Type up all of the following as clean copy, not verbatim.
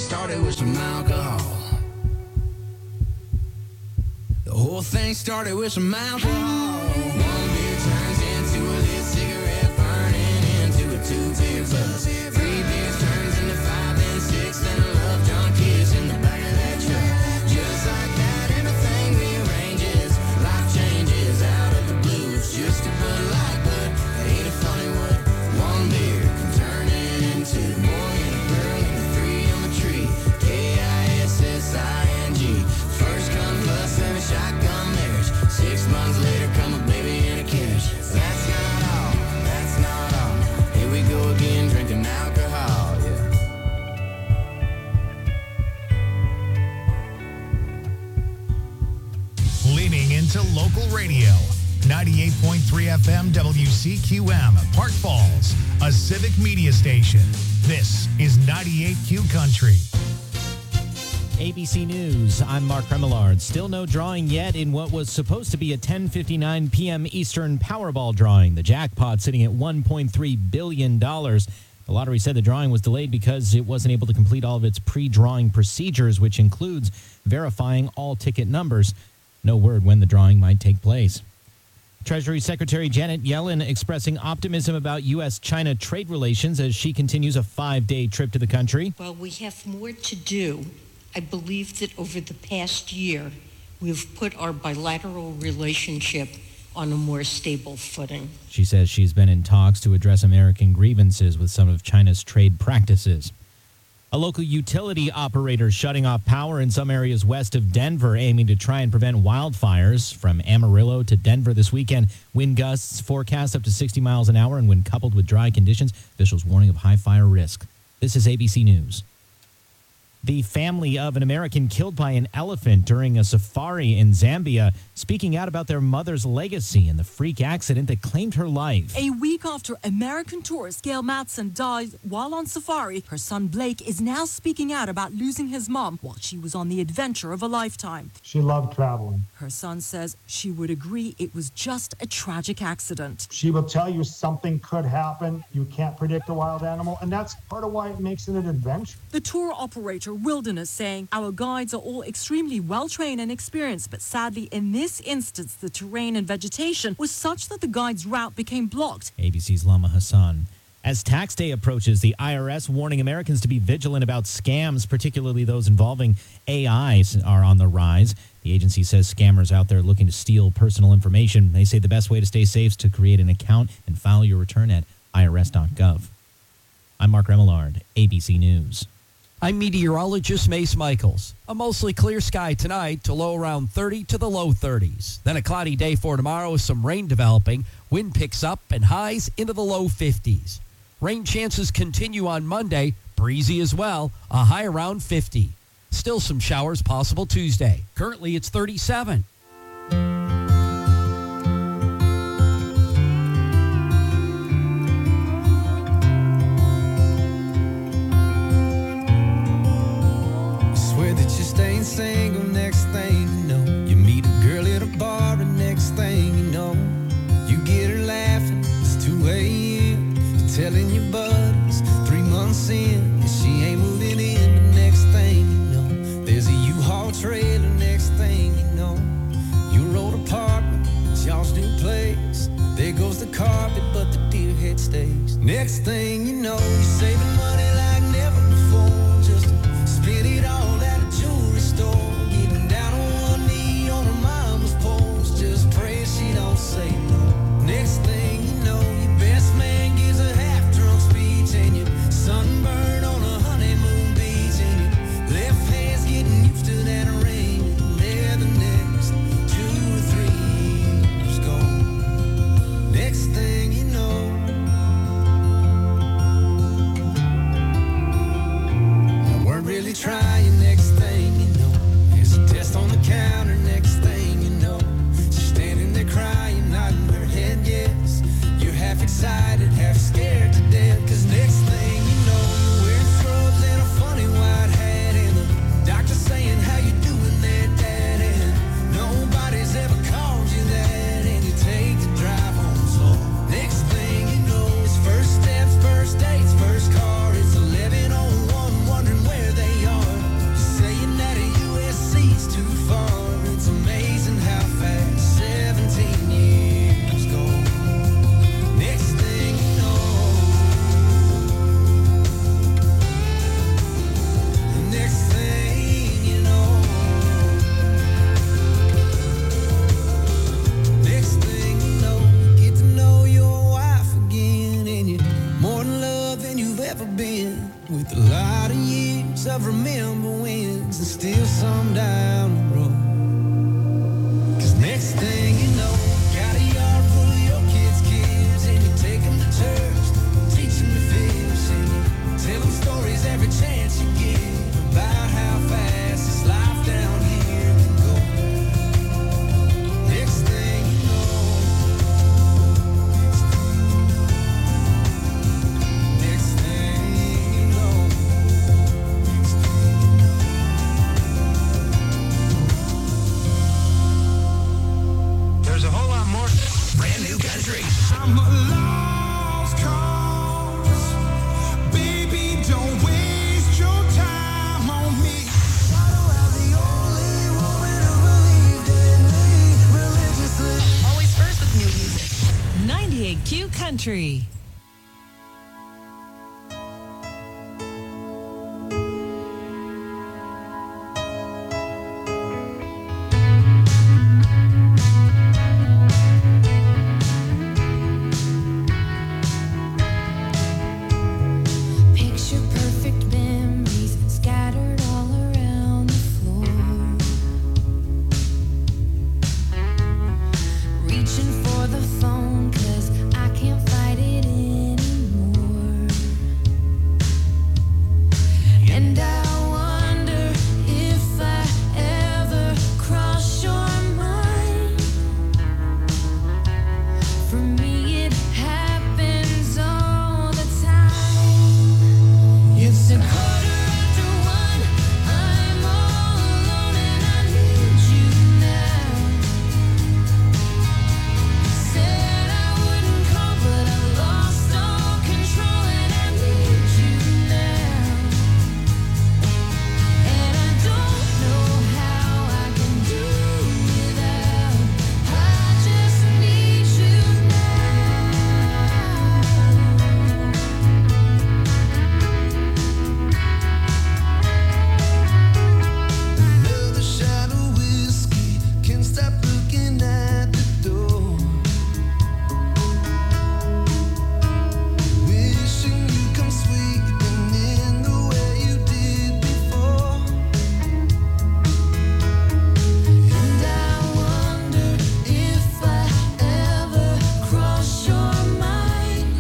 started with some alcohol. The whole thing started with some alcohol. One beer turns into a lit cigarette, burning into a two-beer buzz. 3 beers turns into 5 and 6, then a love drunk kiss in the back of that truck. Just like that, everything rearranges. Life changes out of the blue. It's just a Bud Light, but ain't it funny what one beer can turn into? Boy and a girl and a 3 on the tree. Kissing. First come plus, then a shotgun marriage. 6 months later, come a baby in a carriage. That's not all, that's not all. Here we go again, drinking alcohol, yeah. Leaning into local radio. 98.3 FM WCQM, Park Falls, a civic media station. This is 98Q Country. ABC News, I'm Mark Remillard. Still no drawing yet in what was supposed to be a 10:59 p.m. Eastern Powerball drawing. The jackpot sitting at $1.3 billion. The lottery said the drawing was delayed because it wasn't able to complete all of its pre-drawing procedures, which includes verifying all ticket numbers. No word when the drawing might take place. Treasury Secretary Janet Yellen expressing optimism about U.S.-China trade relations as she continues a 5-day trip to the country. Well, we have more to do. I believe that over the past year, we've put our bilateral relationship on a more stable footing. She says she's been in talks to address American grievances with some of China's trade practices. A local utility operator shutting off power in some areas west of Denver, aiming to try and prevent wildfires. From Amarillo to Denver this weekend, wind gusts forecast up to 60 miles an hour, and when coupled with dry conditions, officials warning of high fire risk. This is ABC News. The family of an American killed by an elephant during a safari in Zambia speaking out about their mother's legacy and the freak accident that claimed her life. A week after American tourist Gail Madsen died while on safari, her son Blake is now speaking out about losing his mom while she was on the adventure of a lifetime. She loved traveling. Her son says she would agree it was just a tragic accident. She will tell you something could happen. You can't predict a wild animal, and that's part of why it makes it an adventure. The tour operator Wilderness saying our guides are all extremely well trained and experienced, but sadly in this instance the terrain and vegetation was such that the guide's route became blocked. ABC's Lama Hassan. As tax day approaches, the IRS warning Americans to be vigilant about scams, particularly those involving AI, are on the rise. The agency says scammers out there looking to steal personal information. They say the best way to stay safe is to create an account and file your return at irs.gov. I'm Mark Remillard, ABC News. I'm meteorologist Mace Michaels. A mostly clear sky tonight to low around 30 to the low 30s. Then a cloudy day for tomorrow with some rain developing. Wind picks up and highs into the low 50s. Rain chances continue on Monday, breezy as well, a high around 50. Still some showers possible Tuesday. Currently it's 37. Staying single, next thing you know, you meet a girl at a bar, and next thing you know, you get her laughing. It's 2 a.m. You're telling your buddies 3 months in, and she ain't moving in. The next thing you know, there's a U-Haul trailer. Next thing you know, your old apartment, it's y'all's new place. There goes the carpet, but the deer head stays. Next thing you know, you're saving money like never before, just to spend it all at a jewelry store, getting down hearts of remember wins and still some down the road. 'Cause next thing you know, got a yard full of your kids' kids, and you take them to church, teach them to fish, and you tell them stories every chance you get about how fast this life down here can go. Next thing you know, next thing you know. There's a whole lot more brand new country. I'm a lost cause. Baby, don't waste your time on me. I don't have the only woman who believed in me religiously. Always first with new music. 98Q Country. Picture perfect memories scattered all around the floor. Reaching for the phone 'cause I can't fight it anymore. And I wonder if I ever cross your mind. For me it happens all the time. It's a quarter after one. I'm all alone and I need you now. Said I wouldn't call, but I lost all control and I need you now. And I don't know how I can do without. I just need you Another shot of whiskey, can't stop looking at the door. Wishing you come sweeping in the way you did before. And I wonder if I ever cross your mind.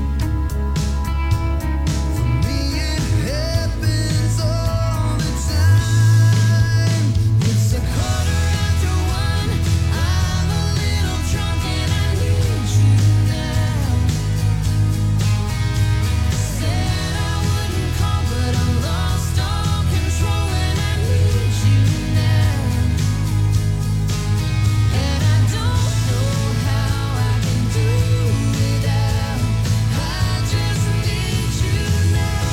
For me it happens all the time. It's a quarter after one. I'm a little drunk and I need you now. Said I wouldn't call, but I lost all control and I need you now. And I don't know how I can do without. I just need you now.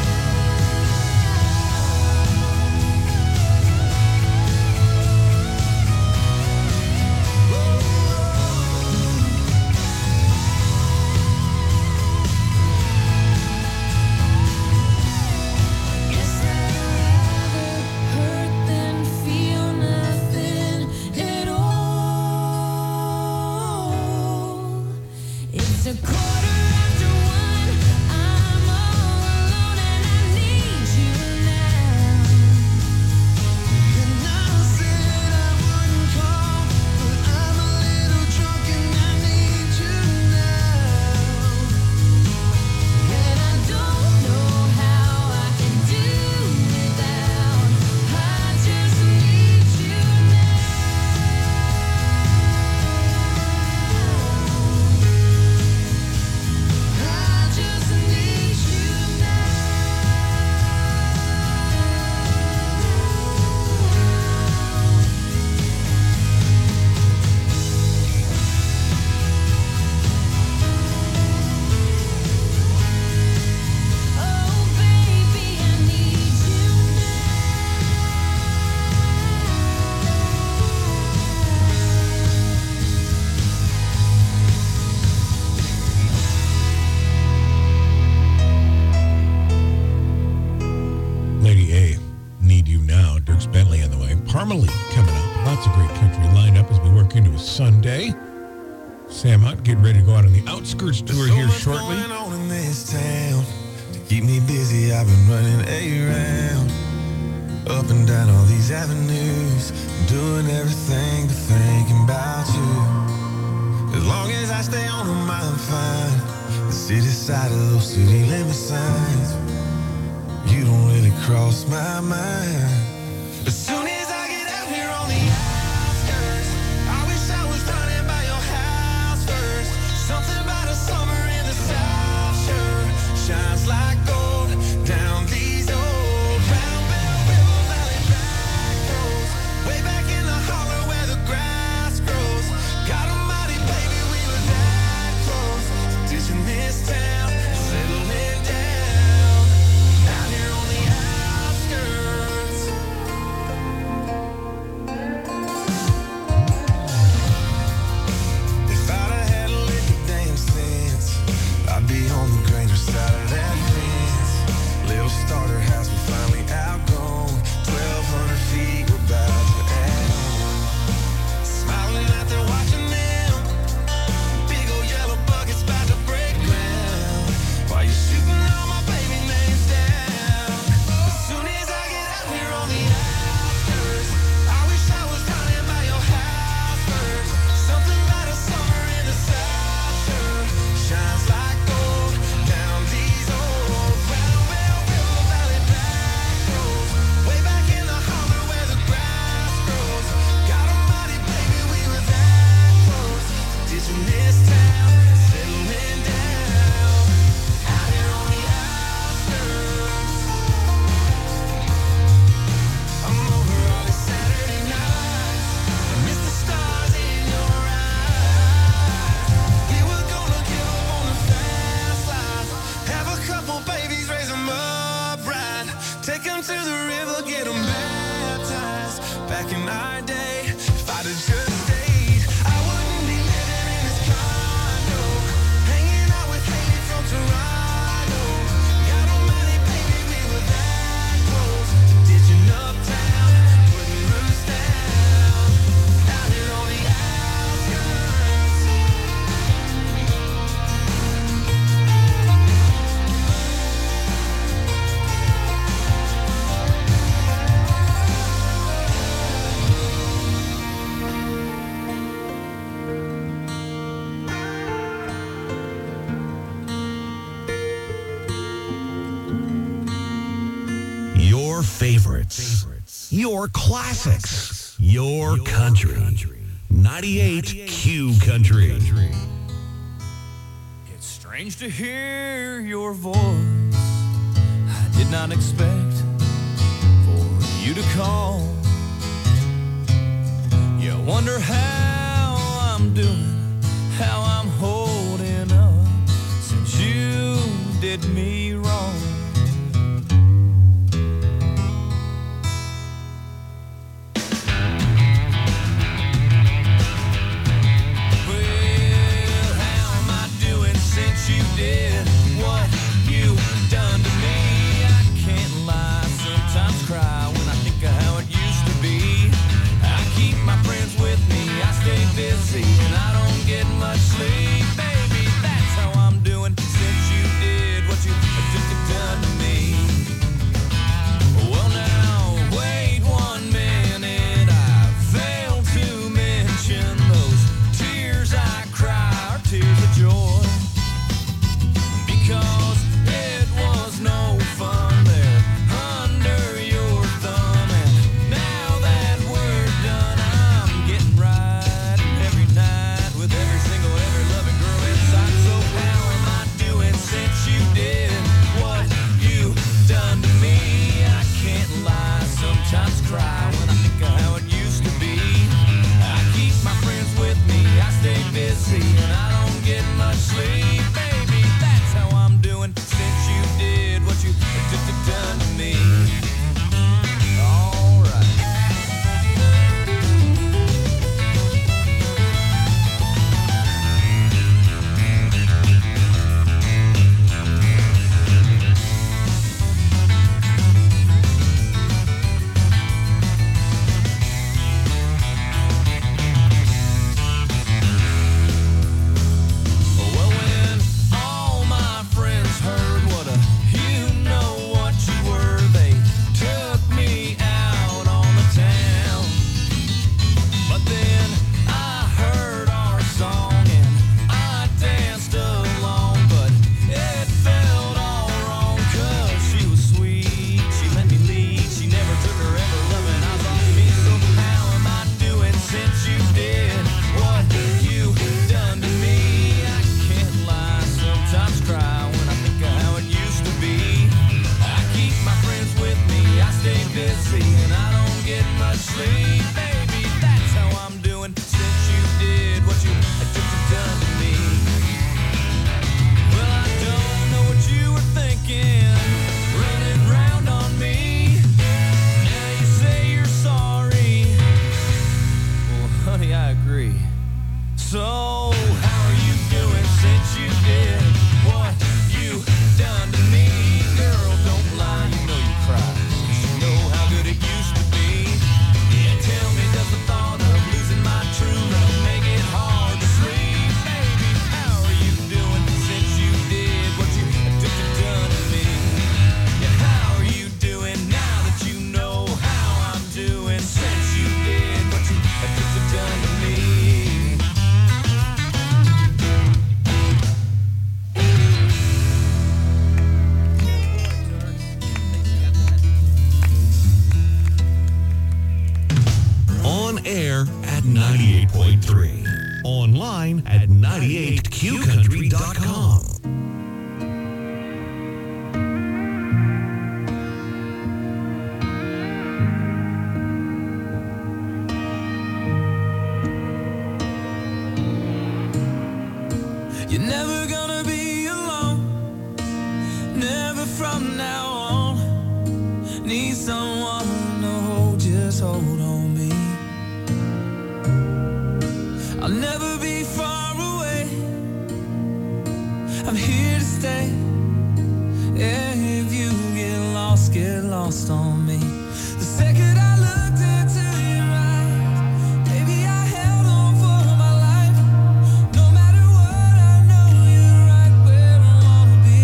Guess I'd rather hurt than feel nothing at all. It's a quarter after one. I'm all alone and I need you now. And I said I wouldn't call, but I'm a little drunk and I need you now. And I don't know how I can do without. I just need you now. I just need you now. Oh baby, I need you Lady A, Need You Now. Dirks Bentley on the way. Parmalee coming up. Lots of great country lined up as we work into a Sunday. Sam Hunt getting ready to go out on the Outskirts tour here shortly. Going on in this town to keep me busy. I've been running around. up and down all these avenues, doing everything but thinking about you. As long as I stay on them, I'm fine. The city side of those city limit signs, you don't really cross my mind. As soon as I get out here on the outskirts, I wish I was running by your house first. Something about a summer in the South sure shines like gold down these old Round Bell River Valley back roads, way back in the holler where the grass grows. God almighty, baby, we were that close to ditching this town, settling down out here on the outskirts. If I'd have had a little damn sense, I'd be on the greater side of that fence. Little starter house, we finally outgrown. 1,200 feet, we're about to add on. Smiling out there watching them, big old yellow buckets about to break ground. While you're shooting all my baby names down. As soon as I get out here on the outskirts, I wish I was running by your house first. Something about a summer in the South sure shines like gold down these old Round Bell River Valley back roads, way back in the holler where the grass grows. God almighty, baby, we were that close to ditching this town, settling down out here on the outskirts. I'm over all these Saturday nights, I miss the stars in your eyes. We were gonna give up on the fast life, have a couple babies, raise them up right, take them to the river, get them baptized. Back in our day, if I'd have just stayed, I wouldn't be living in this condo, hanging out with Haley from Toronto. God almighty, baby, we were that close to ditching uptown, putting roots down out here on the outskirts. Your favorites, your classics, your country. 98 Q Country. It's strange to hear your voice. I did not expect for you to call. You wonder how I'm doing, how I'm holding up since you did me wrong. Well, how am I doing since you did what you done to me? I can't lie, sometimes cry when I think of how it used to be. I keep my friends with me, I busy and I don't get much sleep. Baby, that's how I'm doing since you did what you just done to me. Well, I don't know what you were thinking, running round on me. Now you say you're sorry. Well, honey, I agree. So, how are you doing since you did what you done to me? Girl, don't lie, you know you cried. You should know how good it used to be. Yeah, tell me, does the thought of losing my true love make it hard to sleep? Baby, how are you doing since you did what you done to me? Yeah, how are you doing now that you know how I'm doing since you did what you done to me? On air at 98.3. Online at 98qcountry.com. You're never gonna be alone, never from now on. Need someone to hold, just hold on me. I'll never be far away, I'm here to stay. If you get lost on me. The second I looked into your eyes, baby, I held on for my life. No matter what, I know you're right where I wanna be.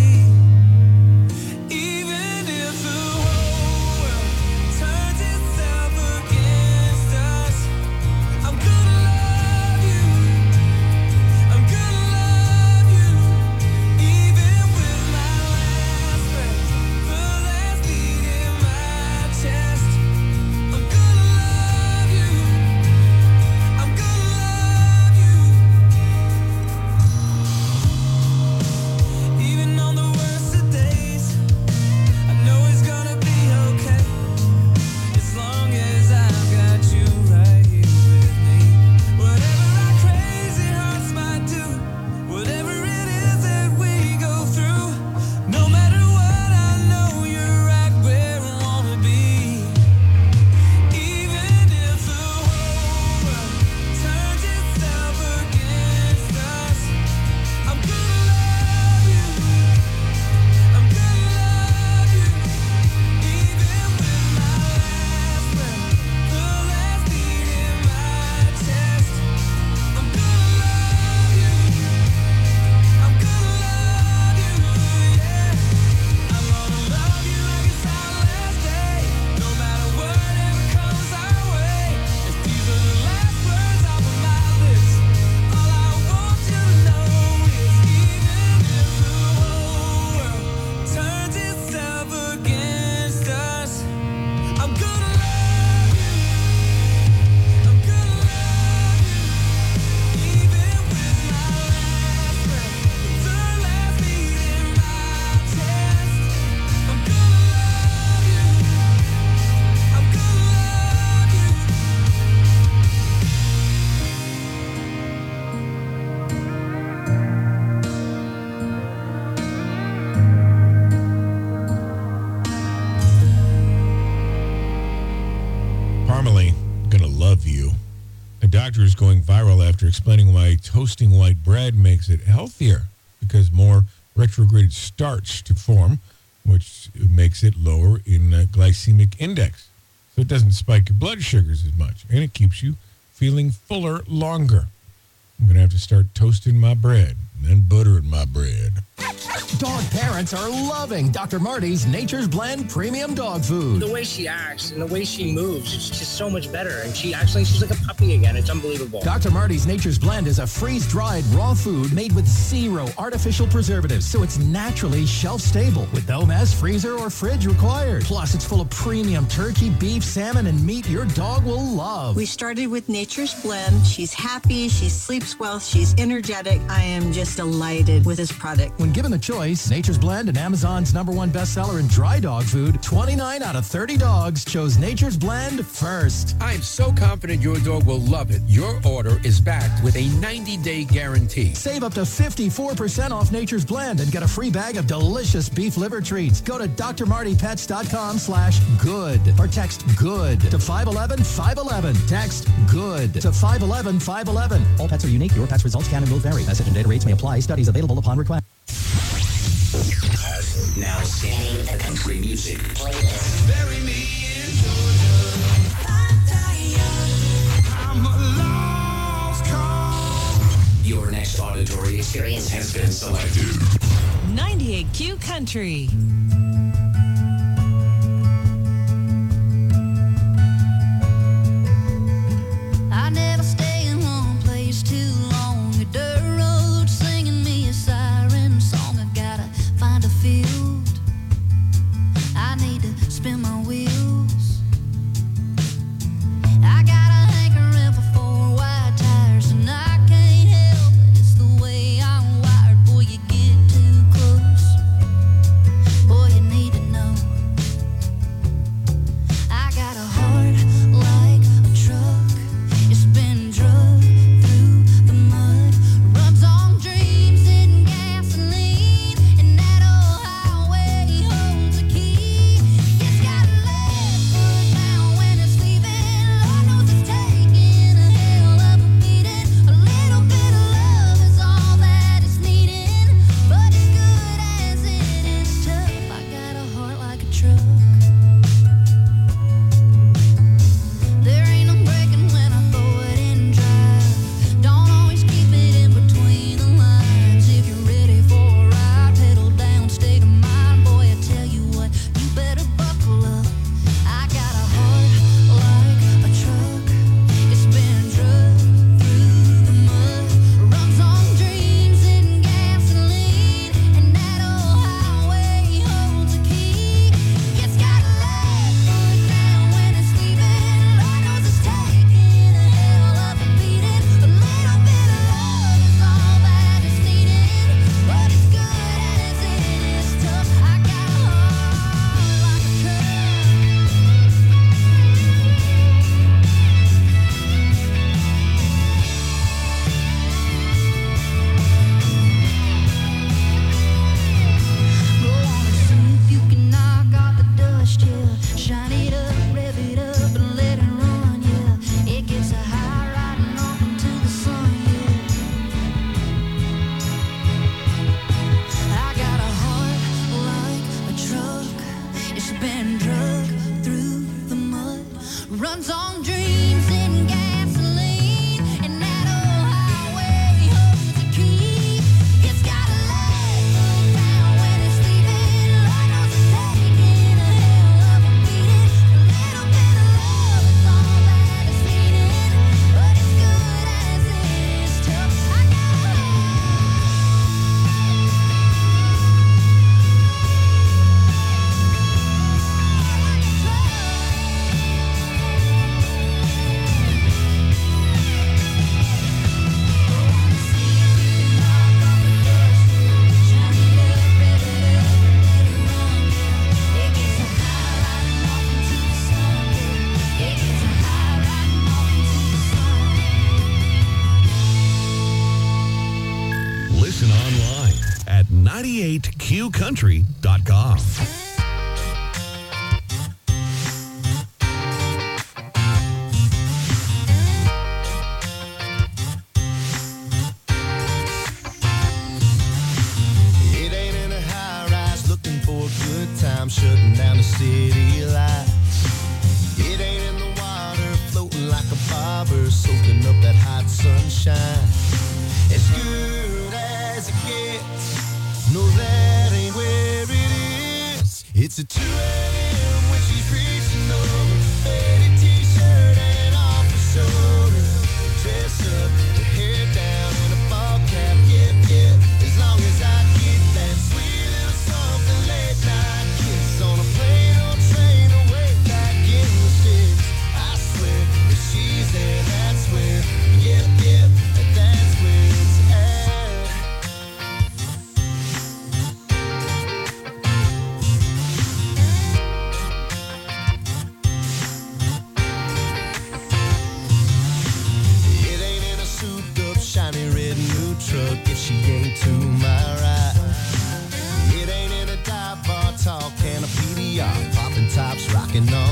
Even if the whole world turns itself against us, I'm gonna love you. I'm gonna love you. Even with my last breath, the last beat in my chest, I'm gonna love you. I'm gonna love you. Even on the worst of days, I know it's gonna be okay. As long as I've got you right here with me. Whatever our crazy hearts might do, whatever it is that we go through, no matter what, I know you're right where I wanna be. Even if the whole world turns itself against us, I'm gonna love you. I'm gonna love you. Even with my last breath, the last beat in my chest, I'm gonna love you. I'm gonna love you, yeah. I'm gonna love you like it's our last day, no matter whatever comes our way. If these are the last words off of my lips, all I want you to know is even if the whole world turns itself against us, I'm gonna love you. I'm gonna love you. Even with my last breath, the last beat in my chest, I'm gonna love you. I'm gonna love you. Parmalee, gonna love you. A doctor is going viral after explaining why toasting white bread makes it healthier because more retrograded starch to form, which makes it lower in glycemic index. So it doesn't spike your blood sugars as much, and it keeps you feeling fuller longer. I'm gonna have to start toasting my bread and then buttering my bread. Dog parents are loving Dr. Marty's Nature's Blend Premium Dog Food. The way she acts and the way she moves, it's just so much better. And she's like a puppy again. It's unbelievable. Dr. Marty's Nature's Blend is a freeze-dried raw food made with 0 artificial preservatives, so it's naturally shelf-stable with no mess, freezer, or fridge required. Plus, it's full of premium turkey, beef, salmon, and meat your dog will love. We started with Nature's Blend. She's happy. She sleeps well. She's energetic. I am just was delighted with this product. When given the choice, Nature's Blend and Amazon's #1 bestseller in dry dog food, 29 out of 30 dogs chose Nature's Blend first. I'm so confident your dog will love it. Your order is backed with a 90-day guarantee. Save up to 54% off Nature's Blend and get a free bag of delicious beef liver treats. Go to drmartypets.com/good or text GOOD to 511-511. Text GOOD to 511-511. All pets are unique. Your pet's results can and will vary. Message and data rates may apply. Studies available upon request. Now scanning the country music playlist. Bury me in Georgia. I'm a lost cause. Your next auditory experience has been selected. 98Q Country. I never stay in one place too long. A dirt road singing me a siren song. I gotta find a field. I need to spin my wheels. I got a hankering for 4 wide tires, and I can't help it. It's the way I'm wired. Boy, you get too close. Boy, you need to know. I got a heart like a truck. It's been drugged through the mud. Runs on dreams and gasoline. And that old highway holds a key. It's got a left foot down when it's leaving. Lord knows it's taking a hell of a beating. A little bit of love is all that it's needing. But as good as it is tough, I got a heart like a truck. There ain't no breaking when I throw it in drive. Don't always keep it in between the lines. If you're ready for a ride, pedal down, state of mind. Boy, I tell you what, you better buckle up. I got a heart like a truck. It's been drugged through the mud. Runs on dreams and gasoline. And that old highway holds a key. It's got a left foot down when it's leaving. Lord knows it's taking a hell of a beating. A little bit of love is all that it's needing. But as good as it is tough, I got a heart like a truck. Go on and see if you can knock off the dust, yeah. Shine it up, rev it up, and let it run, yeah. It gets a high riding off into the sun, yeah. I got a heart like a truck. It's been drugged through the mud. Runs on dreams and gasoline. And that old highway holds the key. It's got a left foot down when it's leaving. Lord knows it's taking a hell of a beating. A little bit of love is all that it's needing. But as good as it is tough, I got a Listen online at 98qcountry.com. It ain't in a high rise looking for a good time, shutting down the city lights. It ain't in the water floating like a bobber, soaking up that hot sunshine. As good as it gets, no, that ain't where it is. It's a 2 a.m. when she's reaching over, faded t-shirt and off her shoulder. Dress up, her hair down in a ball cap, yep, yep. As long as I get that sweet little something late night kiss on a plane or train away back in the sticks. I swear, if she's there, that's where, yep, yep, that's where it's at.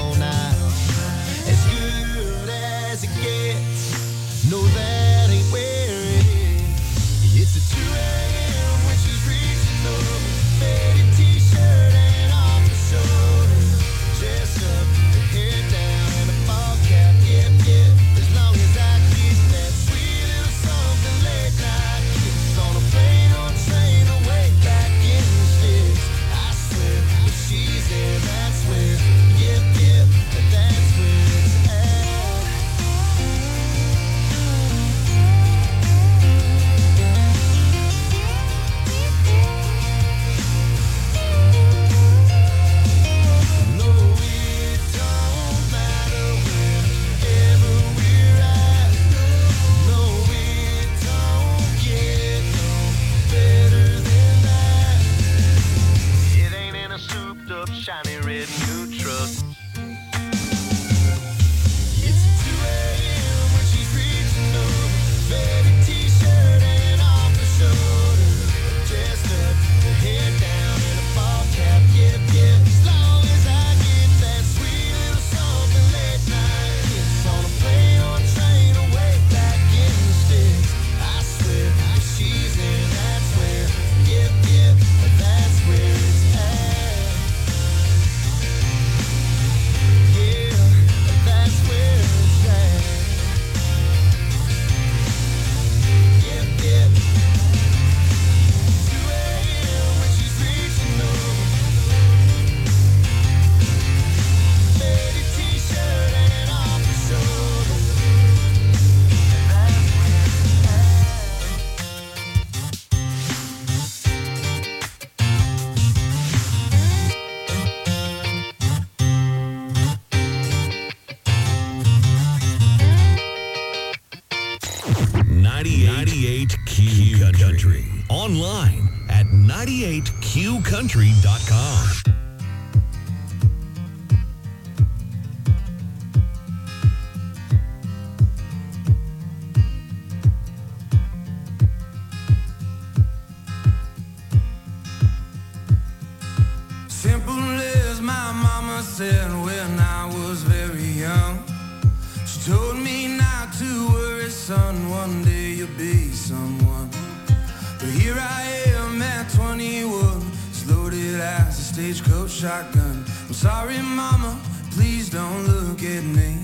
all night. As good as it gets. No, that ain't where it is. It's a 2 a.m. when she's reaching over. Faded t-shirt and off the shoulder. Dressed up, her hair down and a ball cap. Yep, yep. As long as I get that sweet little something late night kiss on a plane or train away back in the sticks. I swear, if she's there, that's where. Yep, yep, that's where it's at. No, it don't matter wherever we're at. No, it don't get no better than that. It ain't in a souped up, shiny red new truck. It's 2 a.m. when she's reaching over. Faded t-shirt and off her shoulder. Dressed up, her hair down and a ball cap. Yep, yep. As long as I get that sweet little something late night kiss on a plane or train away back in the sticks. I swear, if she's there, that's where. Yep, yep, that's where it's at. Yeah, that's where it's at. Yep, yep. 2 a.m. when she's reaching over. Faded t-shirt and off her shoulder. That's where it's at. Ninety-eight Q Country. Online at 98qcountry.com. Simple as my mama said when I was very young. She told me not to worry, son, one day you'll be someone. But here I am at 21, as loaded as a stagecoach shotgun. I'm sorry, mama, please don't look at me.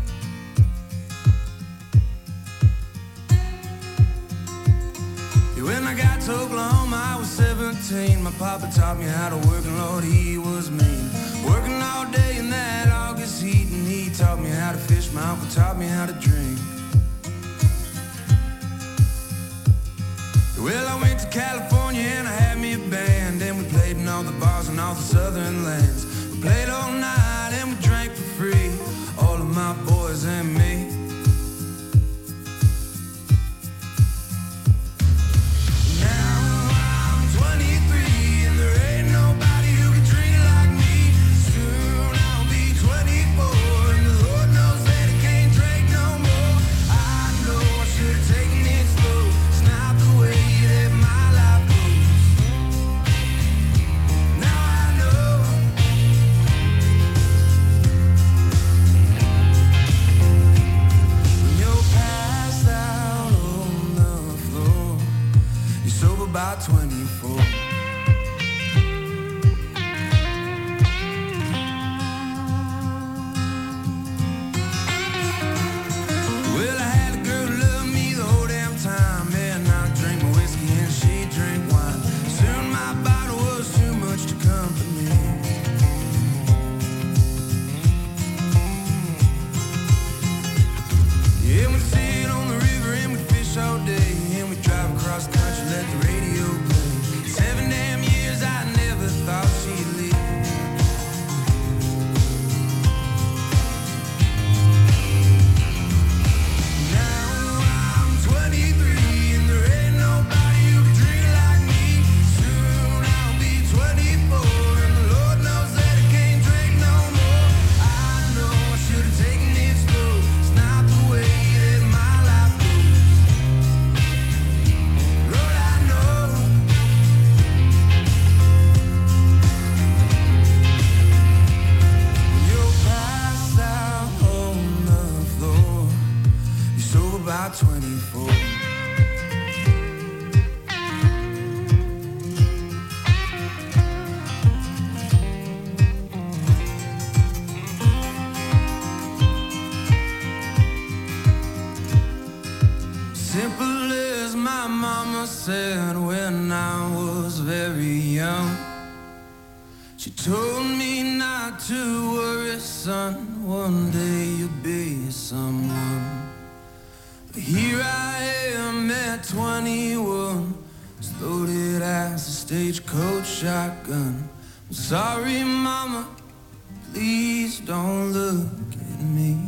Yeah, when I got to Oklahoma, I was 17. My papa taught me how to work, and Lord, he was mean. Working all day in that August heat, and he taught me how to fish. My uncle taught me how to drink. Well, I went to California and I had me a band, and we played in all the bars in all the southern lands. We played all night and we drank for free, all of my boys and me. Now I'm 23 and there ain't nobody who can drink like me. Soon I'll be 24 and the Lord knows that I can't drink no more. I know I should have taken it slow. It's not the way that my life goes. Now I know about 24. Simple as my mama said when I was very young. She told me not to worry, son, one day you'll be someone. But here I am at 21, as loaded as a stagecoach shotgun. I'm sorry, mama, please don't look at me.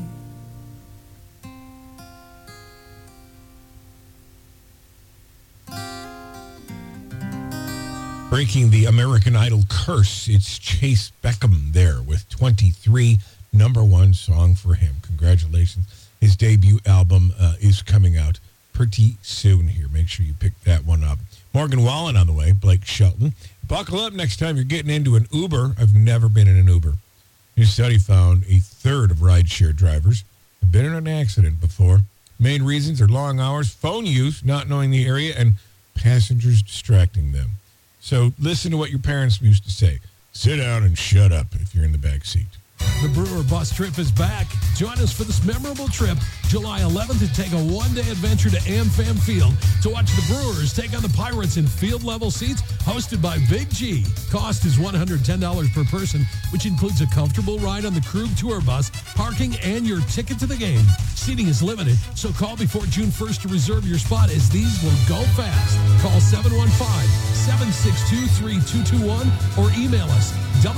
Breaking the American Idol curse, it's Chase Beckham there with 23, number one song for him. Congratulations. His debut album is coming out pretty soon here. Make sure you pick that one up. Morgan Wallen on the way, Blake Shelton. Buckle up next time you're getting into an Uber. I've never been in an Uber. New study found a third of rideshare drivers have been in an accident before. Main reasons are long hours, phone use, not knowing the area, and passengers distracting them. So listen to what your parents used to say. Sit down and shut up if you're in the back seat. The Brewer Bus Trip is back. Join us for this memorable trip, July 11th, to take a one-day adventure to AmFam Field to watch the Brewers take on the Pirates in field-level seats hosted by Big G. Cost is $110 per person, which includes a comfortable ride on the Krug Tour Bus, parking, and your ticket to the game. Seating is limited, so call before June 1st to reserve your spot, as these will go fast. Call 715-762-3221 or email us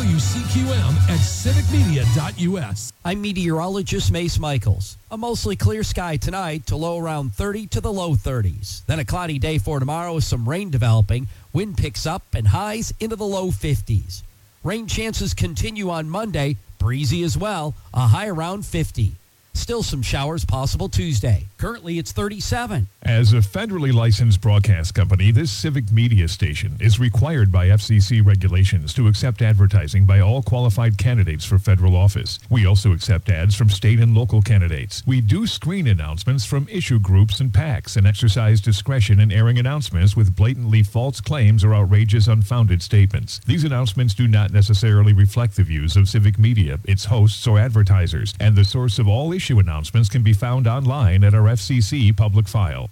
WCQM@civicmedia.us. I'm meteorologist Mace Michaels. A mostly clear sky tonight to low around 30 to the low 30s. Then a cloudy day for tomorrow with some rain developing. Wind picks up and highs into the low 50s. Rain chances continue on Monday. Breezy as well. A high around 50. Still some showers possible Tuesday. Currently, it's 37. As a federally licensed broadcast company, this civic media station is required by FCC regulations to accept advertising by all qualified candidates for federal office. We also accept ads from state and local candidates. We do screen announcements from issue groups and PACs and exercise discretion in airing announcements with blatantly false claims or outrageous, unfounded statements. These announcements do not necessarily reflect the views of civic media, its hosts, or advertisers, and the source of all issue announcements can be found online at our FCC public file.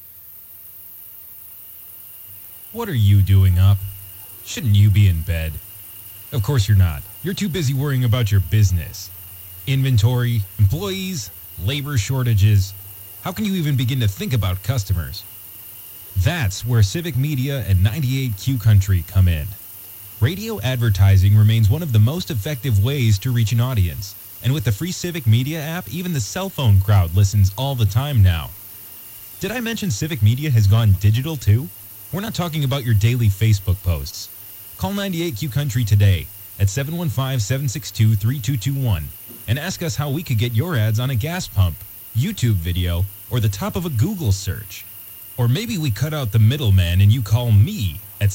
What are you doing up? Shouldn't you be in bed? Of course you're not. You're too busy worrying about your business. Inventory, employees, labor shortages. How can you even begin to think about customers? That's where Civic Media and 98Q Country come in. Radio advertising remains one of the most effective ways to reach an audience. And with the free Civic Media app, even the cell phone crowd listens all the time now. Did I mention Civic Media has gone digital too? We're not talking about your daily Facebook posts. Call 98Q Country today at 715-762-3221 and ask us how we could get your ads on a gas pump, YouTube video, or the top of a Google search. Or maybe we cut out the middleman and you call me at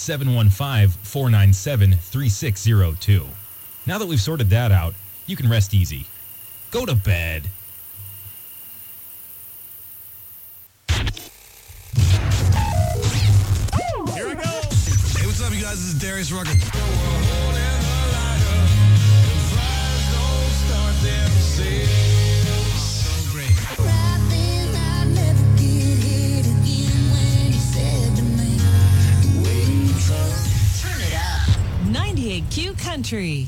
715-497-3602. Now that we've sorted that out, you can rest easy. Go to bed. Here we go. Hey, what's up, you guys? This is Darius Rucker. So great. 98Q Country.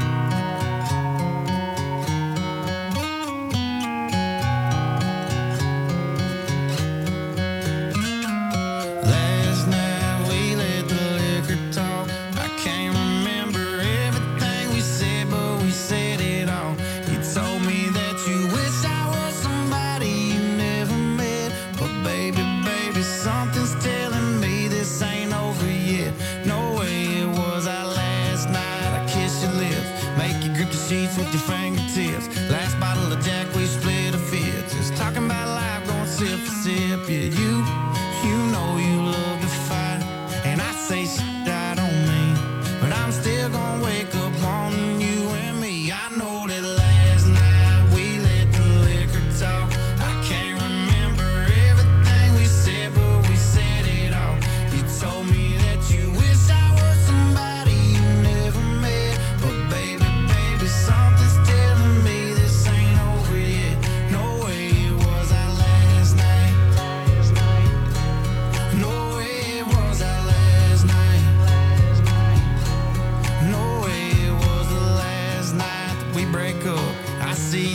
Last night we let the liquor talk. I can't remember everything we said, but we said it all. You told me that you wish I was somebody you never met. But baby, baby, something's telling me this ain't over yet. No way it was our last night. I kissed your lips.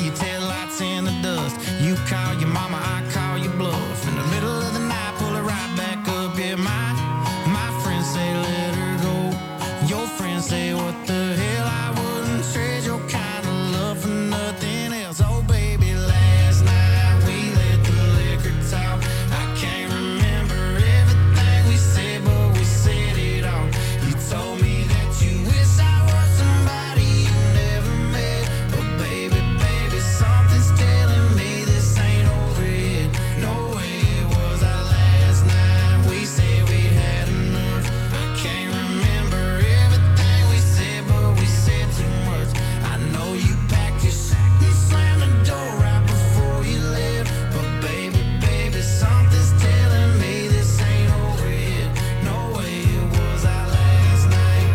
your taillights in the dust. You call your mama, I call your bluff. In the middle of the night, pull it right back up. Yeah, my friends say let her go. Your friends say what the hell, I wouldn't trade your kind of love for nothing else. Oh baby, last night we let the liquor talk. I can't remember everything we said, but we said it all. You told me that you wish I was somebody you never met. But baby, baby, something's telling me this ain't over yet. No way it was our last night. We said we had enough. I can't remember everything we said, but we said too much. I know you packed your shit and slammed the door right before you left. But baby, baby, something's telling me this ain't over yet. No way it was our last night.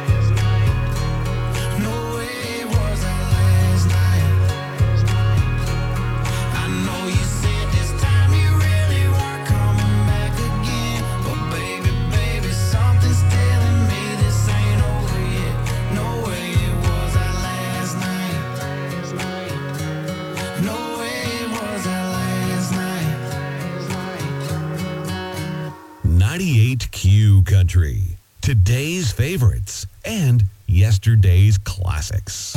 No way it was our last night. I know you said this time you really weren't coming back again. But baby, baby, something's telling me this ain't over yet. No way it was our last night. No way it was our last night. 98Q Country. Today's favorites and yesterday's classics.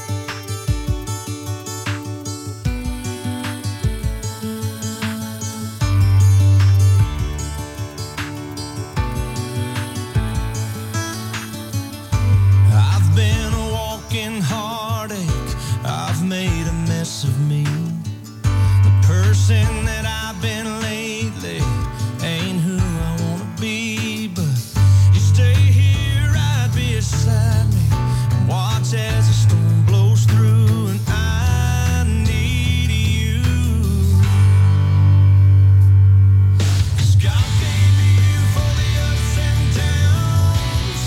I've been a walking heartache. I've made a mess of me. The person that I've been lately ain't who I wanna be. But you stay here right beside me and watch as the storm blows through. And I need you. 'Cause God gave me you for the ups and downs.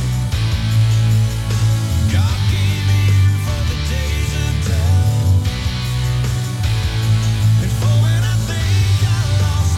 God gave me you for the days of doubt. And for when I think I lost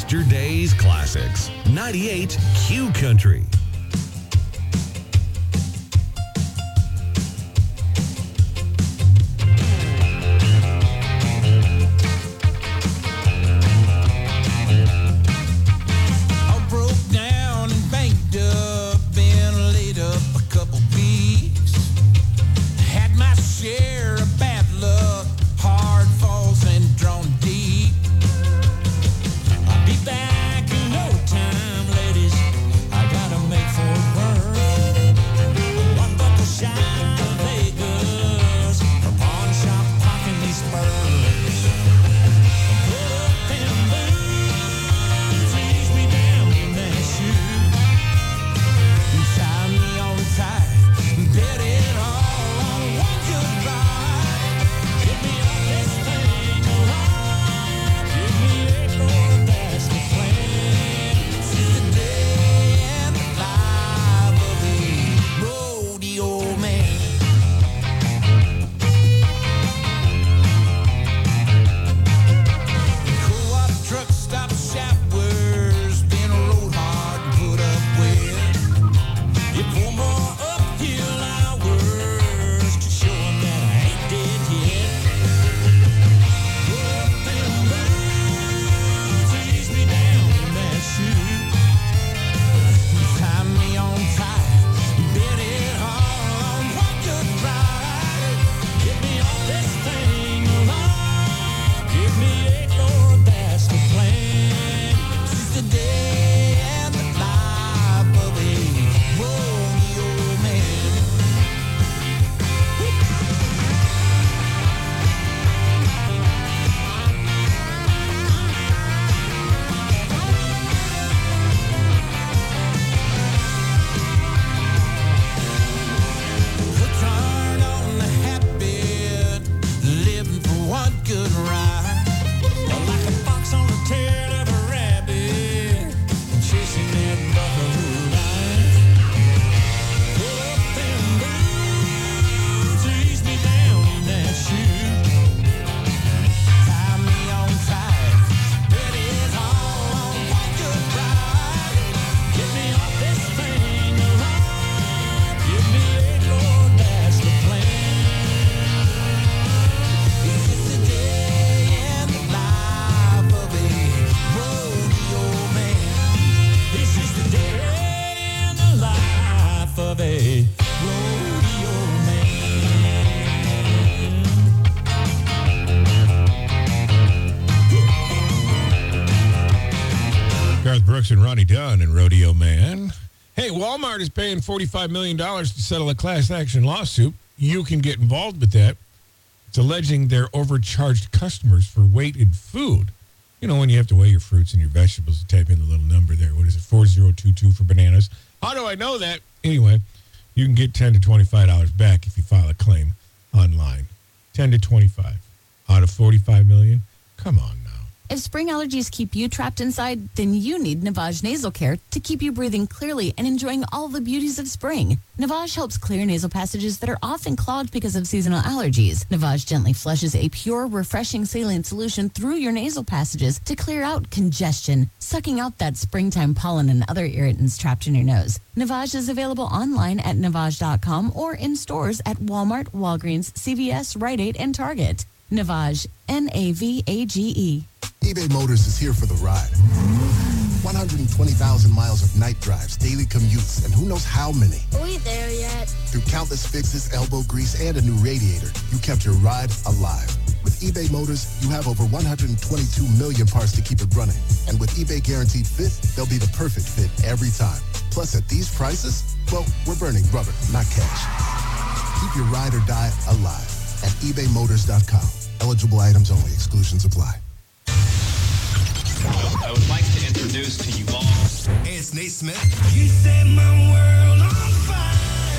Yesterday's Classics. 98 Q Country. I broke down and banked up, been laid up a couple weeks. Had my share of bad luck, hard falls and drawn deep. I'll be back in no time, ladies. I gotta make for work. One buckle shy of Vegas, a pawn shop pocking these spurs. Put up them boots, ease me down in that shoe. Tie me on tight, bet it all on one good ride. Get me off this thing alive. Give me a Lord, that's the plan. See the day and the life of a rodeo man. Co-op truck stop showers, been rode hard and put up with. If one more uphill hours to show 'em that I ain't dead yet. Put up them boots, ease me down in that shoe. Tie me on tight, bet it all on one good ride. Get me off this thing alive. Give me a Lord, that's the plan. This is the day and the life of a rodeo man. Put turn on the habit, living for one good ride. Like a fox on the tail of a rabbit, chasing that buffalo line. Pull up them boots, ease me down in that shoe. Tie me on tight, bet it all on one good ride. Get me off this thing alive. Give me a Lord, that's the plan. This is the day and the life of a rodeo man. This is the day and the life of a rodeo man. Garth Brooks and Ronnie Dunn and Rodeo Man. Hey, Walmart is paying $45 million to settle a class action lawsuit. You can get involved with that. It's alleging they're overcharged customers for weighted food. You know, when you have to weigh your fruits and your vegetables, you type in the little number there. What is it? 4022 for bananas. How do I know that? Anyway, you can get $10 to $25 back if you file a claim online. 10 to 25 out of 45 million. Come on now. If spring allergies keep you trapped inside, then you need Navage Nasal Care to keep you breathing clearly and enjoying all the beauties of spring. Navage helps clear nasal passages that are often clogged because of seasonal allergies. Navage gently flushes a pure, refreshing saline solution through your nasal passages to clear out congestion, sucking out that springtime pollen and other irritants trapped in your nose. Navage is available online at Navage.com or in stores at Walmart, Walgreens, CVS, Rite Aid, and Target. Navage, Navage. eBay Motors is here for the ride. 120,000 miles of night drives, daily commutes, and who knows how many. Are we there yet? Through countless fixes, elbow grease, and a new radiator, you kept your ride alive. With eBay Motors, you have over 122 million parts to keep it running. And with eBay Guaranteed Fit, they'll be the perfect fit every time. Plus, at these prices, well, we're burning rubber, not cash. Keep your ride or die alive at ebaymotors.com. Eligible items only. Exclusions apply. I would like to introduce to you all. Hey, it's Nate Smith. You set my world on fire.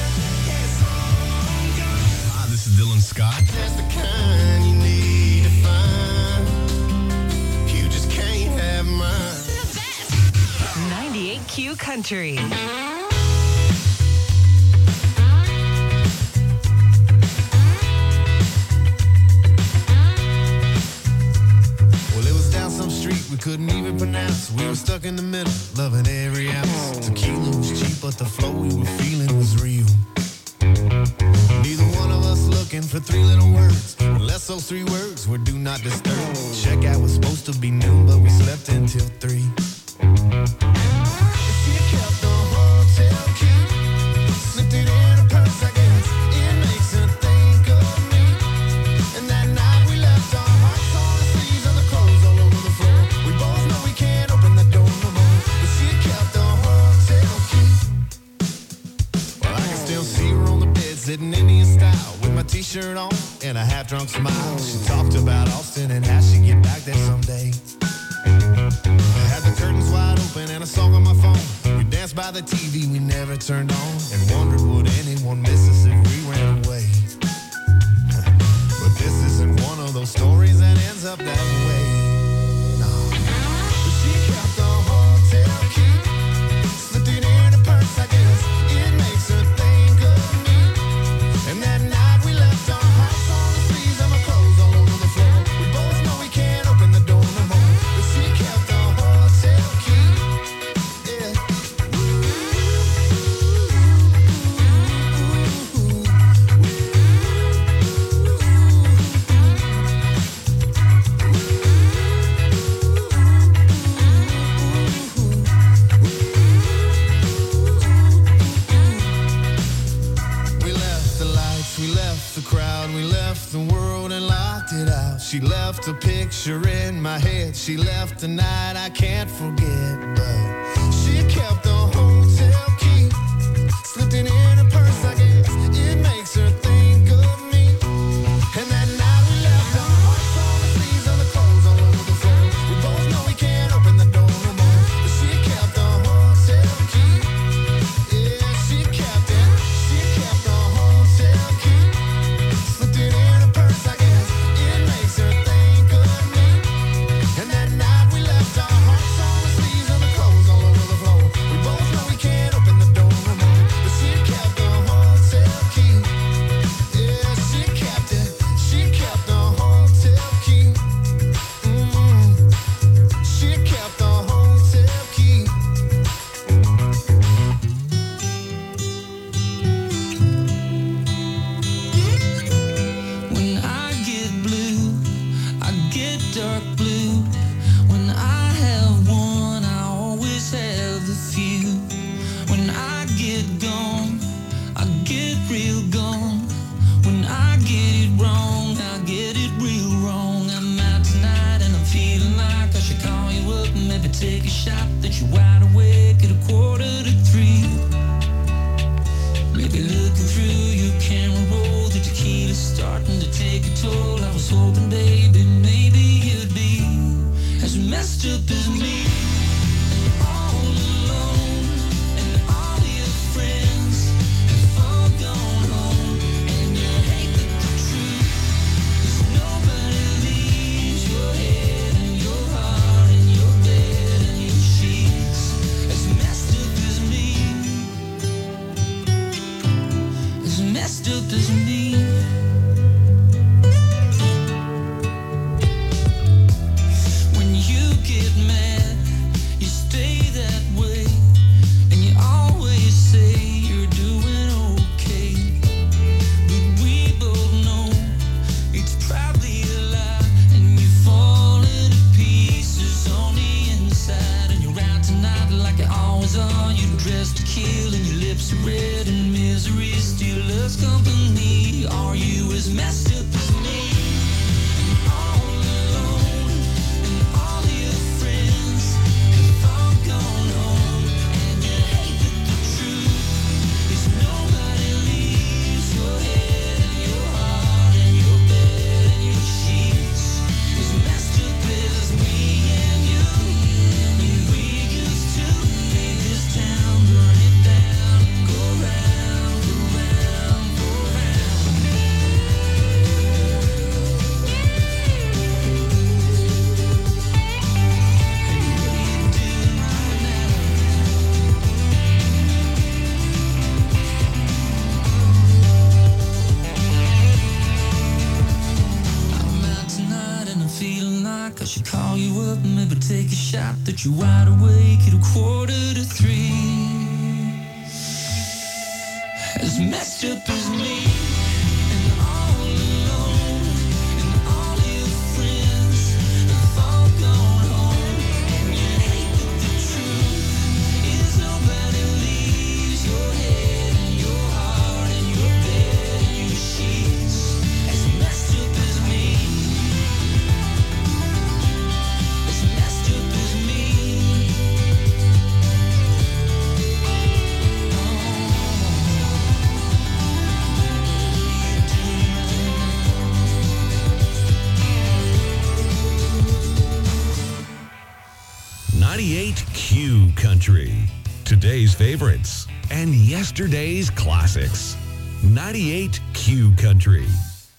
Hi, this is Dylan Scott. That's the kind you need to find. You just can't have mine. 98Q Country. Well, it was down some street we couldn't even pronounce. us. We were stuck in the middle, loving every ounce. Tequila was cheap, but the flow we were feeling was real. Neither one of us looking for three little words, unless those three words were do not disturb. Checkout was supposed to be noon, but we slept until 3. She kept the hotel key, slipped it in her purse, I guess. It makes her think of me. And that night we left our hearts on the sleeves and the clothes all over the floor. We both know we can't open the door no more, but she kept the hotel key. Well, I can still see her on the bed, sitting Indian style, with my t-shirt on and a half-drunk smile. She talked about Austin and how she'd get back there someday. I had the curtains wide open and a song on my phone. We danced by the TV we never turned on, and wondered would anyone miss us if we ran away. But this isn't one of those stories that ends up that way. No. But she kept the hotel key, slipped it in her purse, I guess. It makes her think of me. And that night we left our hearts on the sleeves and our clothes all over the floor. We both know we can't open the door no more, but she kept the hotel key. Yeah. We left the lights, we left the crowd, we left the world and locked it out. She left a picture in my head, she left a night I can't forget. But she kept the hotel key, slipped it in her purse, I guess. It makes her think of me. And that night we left our hearts on the sleeves and the clothes all over the floor. We both know we can't open the door no more, but she kept the hotel key. Yeah, she kept it. She kept the hotel key, slipped it in her purse, I guess. It makes her think of me. And that night we left our hearts on the sleeves and the clothes all over the floor. We both know we can't open the door no more, but she kept the hotel key. Yeah, she kept it. She kept the hotel key. She kept the hotel key. When I get blue, I get dark blue. When I have one, I always have a few. When I get gone, I get real gone. When I get it wrong, I get it real wrong. I'm out tonight and I'm feeling like I should call you up and maybe take a shot that you're wide awake at 2:45. Maybe looking through your camera roll, the tequila's starting to take a toll. I was hoping, baby, maybe you'd be as messed up as me. All alone, and all your friends have all gone home. And you hate the truth, 'cause nobody leaves your head and your heart and your bed and your sheets as messed up as me. As messed up as me. When you get mad, you stay that way, and you always say you're doing okay. But we both know it's probably a lie, and you fall into pieces on the inside. And you're out tonight like you always are. You're dressed to kill, and your lips are red, and misery still loves company. Are you as messed up as me? All alone, and all your friends have all gone home. And you hate that the truth is nobody leaves your head and your heart and your bed and your sheets. As messed up as me and you, and we used to make this town burn it down and go round, go round, go round. that you're wide awake at 2:45. As messed up as me, and all alone, and all your friends have all gone home, and you hate that the truth is nobody leaves your head and your heart and your bed and your sheets. As messed up as me, as messed up as me. 98 Q Country. Today's favorites and yesterday's classics. 98 Q Country.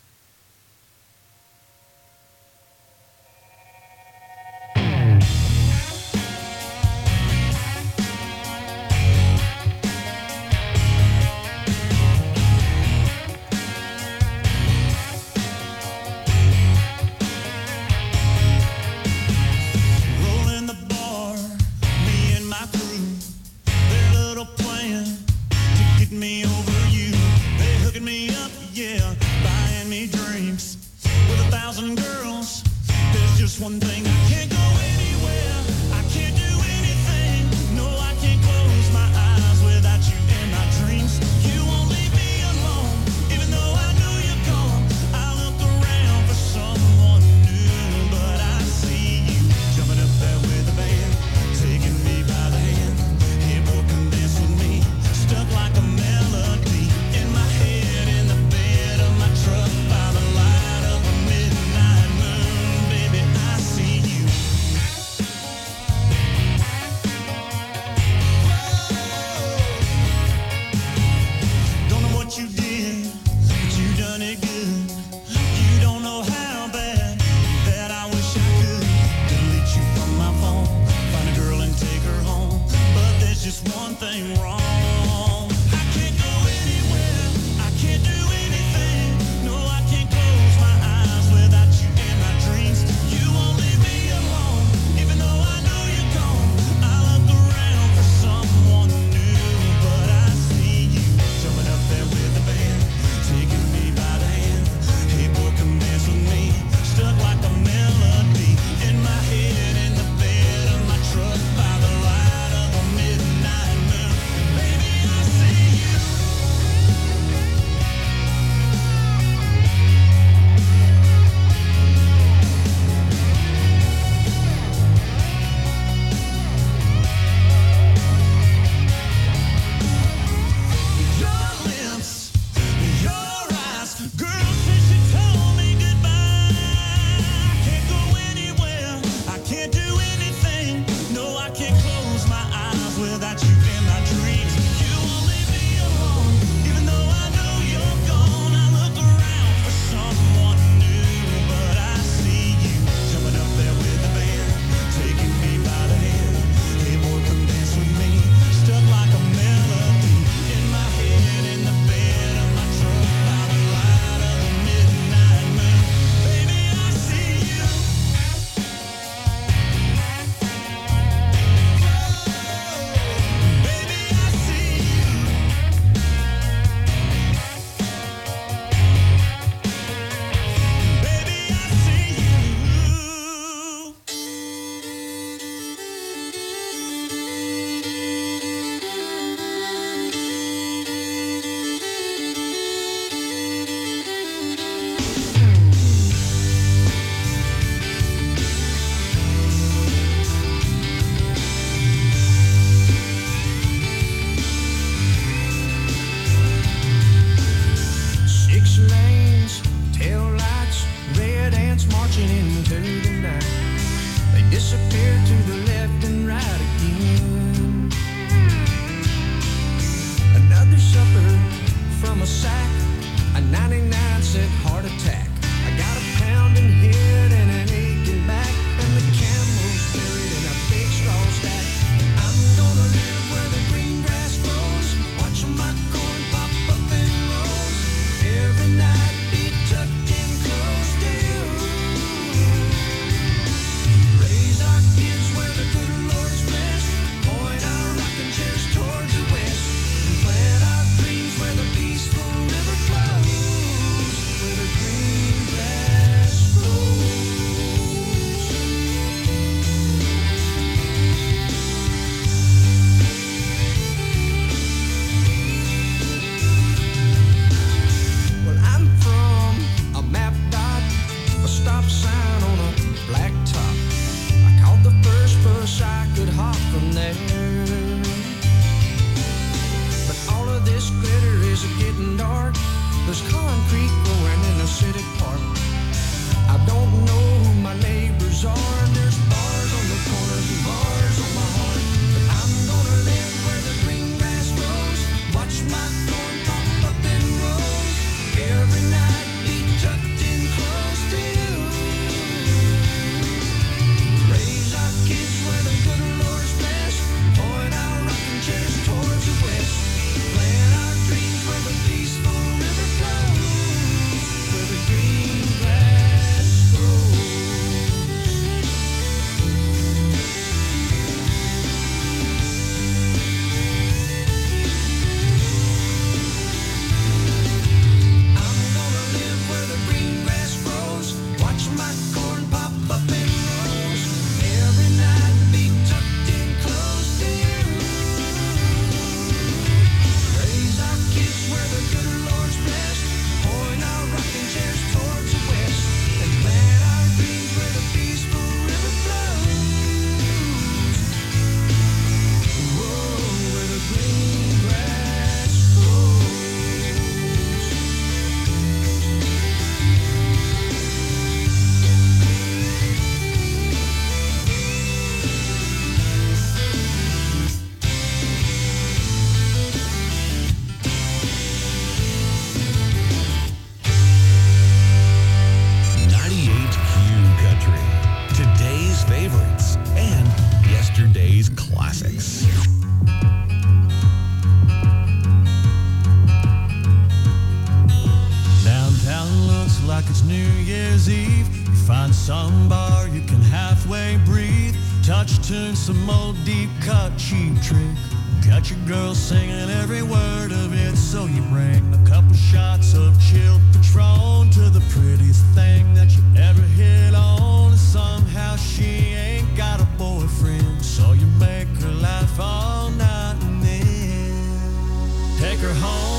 Rolling the bar, me and my crew, their little plan to get me over you. They hooking me up, yeah, buying me drinks with 1,000 girls. There's just one thing, I can't go anywhere, I can't do anything. No, I can't close my eyes without you in my dreams. You won't leave me alone, even though I know you're gone. I look around for someone new, but I see you jumping up there with the band, taking me by the hand. Hey, boy, come dance with me, stuck like a melody in my head, in the bed of my truck, by the light of a midnight moon. Baby, I see you. Don't know what you did, but you done it good. You don't know how bad that I wish I could delete you from my phone, find a girl and take her home. But there's just one thing wrong. I can't go anywhere, I can't do anything. No, I can't close my eyes without you in my dreams. You won't leave me alone, even though I know you're gone. I look around for someone new, but I see you jumping up there with the band, taking me by the hand. Hey, boy, come dance with me, stuck like a melody in my head, in the bed of my truck, by the light of a midnight moon. Baby, I see you. Your lips, your eyes, girl, since you told me goodbye, I can't go anywhere, I can't do anything. No, I can't close my eyes without you in my dreams. You won't leave me alone, even though I know you're gone. I look around for someone new, but I see you jumping up there with the band, taking me by the hand. Hey, boy, come dance with me, stuck like a melody in my head, in the bed of my truck, by the light of a midnight moon. Baby, I see you. There's concrete growing in a city park. I don't know who my neighbors are. There's bars on the corners and bars on my heart. But I'm gonna live where the green grass grows. Watch my corn pop up in rows. Every night be tucked in close to you. Raise our kids where the good Lord's blessed. Point our rocking chairs towards the west. Plant our dreams where the peaceful river flows. Where the green grass grows. I'm gonna live where the green grass grows. Watch my corn pop up in rows. Every night be tucked in close to you. Raise our kids where the good Lord's blessed. Point our rocking chairs towards the west. And plant our dreams where the peaceful river flows. Whoa, where the green grass grows. Country. Today's favorites and yesterday's classics. Downtown looks like it's New Year's Eve. You find some bar you can halfway breathe. Touch tune, some old deep cut cheap trick. Got your girl singing every word of it, so you bring a couple shots of chilled Patron to the prettiest thing that you ever hit on. And somehow she ain't got a boyfriend, so you make her laugh all night and then take her home.